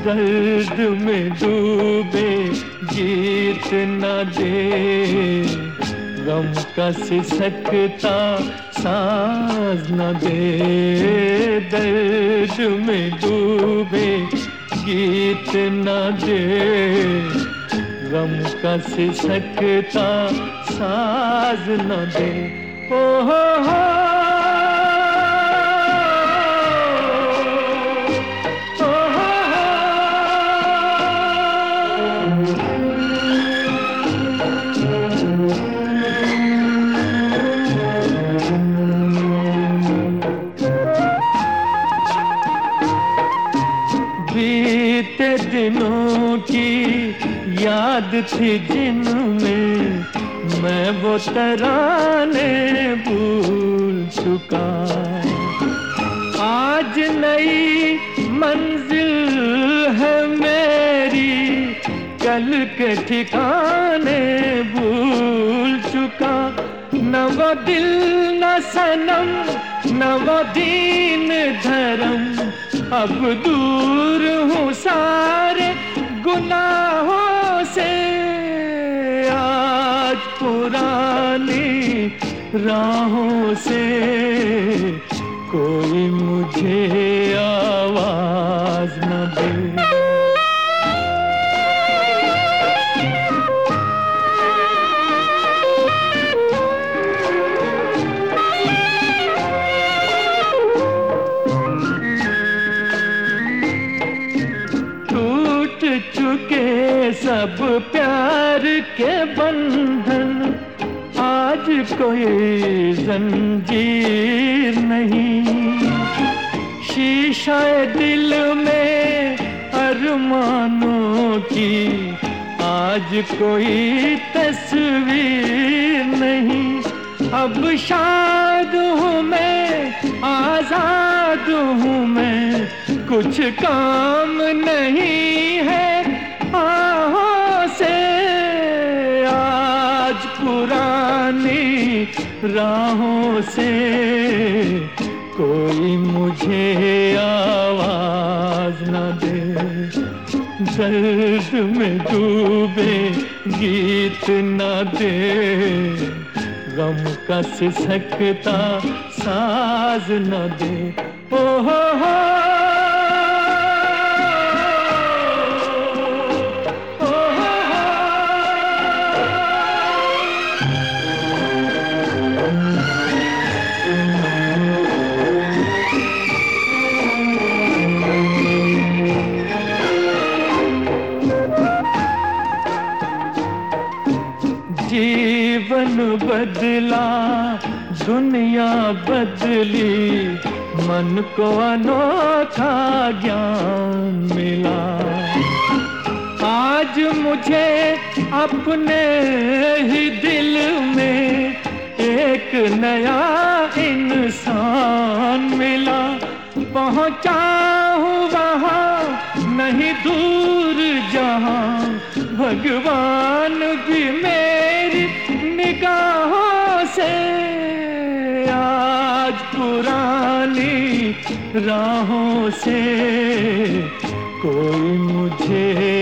दर्द में डूबे जीत न दे, गम का सिसकता सांस न दे। दर्द में डूबे गीत न दे, गम का सिसकता साज न दे। ओ हो बीते दिनों की याद थी जिनमें मैं वो तराने भूल चुका। आज नई मंजिल है मेरी, कल के ठिकाने भूल चुका। न वो दिल न सनम न वो दीन धर्म, अब दूर हूँ सारे गुनाहों से। आज पुरानी राहों से कोई मुझे आवाज न दे। चुके सब प्यार के बंधन, आज कोई जंजीर नहीं। शीशा दिल में अरमानों की, आज कोई तस्वीर नहीं। अब शाद हूँ मैं, आजाद हूँ मैं, कुछ काम नहीं है आहों से। आज पुरानी राहों से कोई मुझे आवाज न दे। दर्द में डूबे गीत न दे, गम का सिसकता साज न दे। ओ हो जीवन बदला दुनिया बदली, मन को अनोखा ज्ञान मिला। आज मुझे अपने ही दिल में एक नया इंसान मिला। पहुंचा हूँ वहाँ नहीं दूर जहाँ, भगवान भी मेरी निगाहों से। आज पुरानी राहों से कोई मुझे